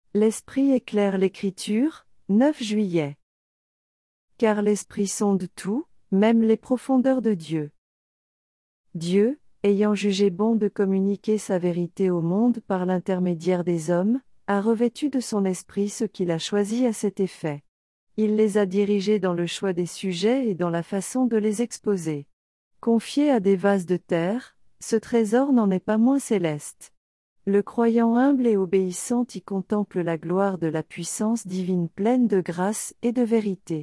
L'Esprit éclaire l'Écriture, 9 juillet. Car l'Esprit sonde tout, même les profondeurs de Dieu. Dieu, ayant jugé bon de communiquer sa vérité au monde par l'intermédiaire des hommes, a revêtu de son esprit ceux qu'il a choisis à cet effet. Il les a dirigés dans le choix des sujets et dans la façon de les exposer. Confié à des vases de terre, ce trésor n'en est pas moins céleste. Le croyant humble et obéissant y contemple la gloire de la puissance divine pleine de grâce et de vérité.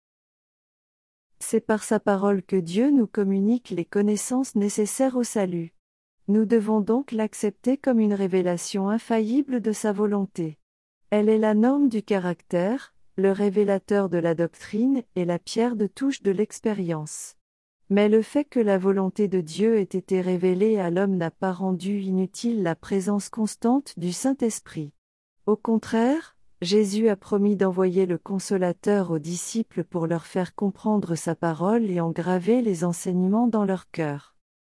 C'est par sa parole que Dieu nous communique les connaissances nécessaires au salut. Nous devons donc l'accepter comme une révélation infaillible de sa volonté. Elle est la norme du caractère, le révélateur de la doctrine et la pierre de touche de l'expérience. Mais le fait que la volonté de Dieu ait été révélée à l'homme n'a pas rendu inutile la présence constante du Saint-Esprit. Au contraire, Jésus a promis d'envoyer le Consolateur aux disciples pour leur faire comprendre sa parole et engraver les enseignements dans leur cœur.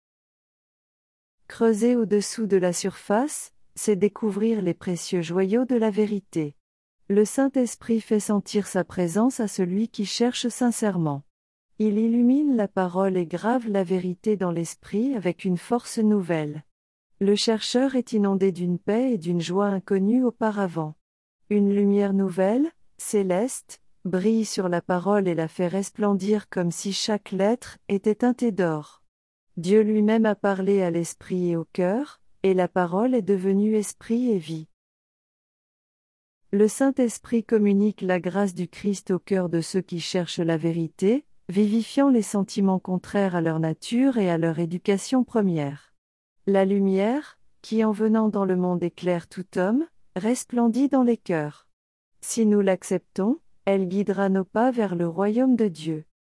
Creuser au-dessous de la surface, c'est découvrir les précieux joyaux de la vérité. Le Saint-Esprit fait sentir sa présence à celui qui cherche sincèrement. Il illumine la parole et grave la vérité dans l'esprit avec une force nouvelle. Le chercheur est inondé d'une paix et d'une joie inconnues auparavant. Une lumière nouvelle, céleste, brille sur la parole et la fait resplendir comme si chaque lettre était teintée d'or. Dieu lui-même a parlé à l'esprit et au cœur, et la parole est devenue esprit et vie. Le Saint-Esprit communique la grâce du Christ au cœur de ceux qui cherchent la vérité, vivifiant les sentiments contraires à leur nature et à leur éducation première. La lumière, qui en venant dans le monde éclaire tout homme, resplendit dans les cœurs. Si nous l'acceptons, elle guidera nos pas vers le royaume de Dieu.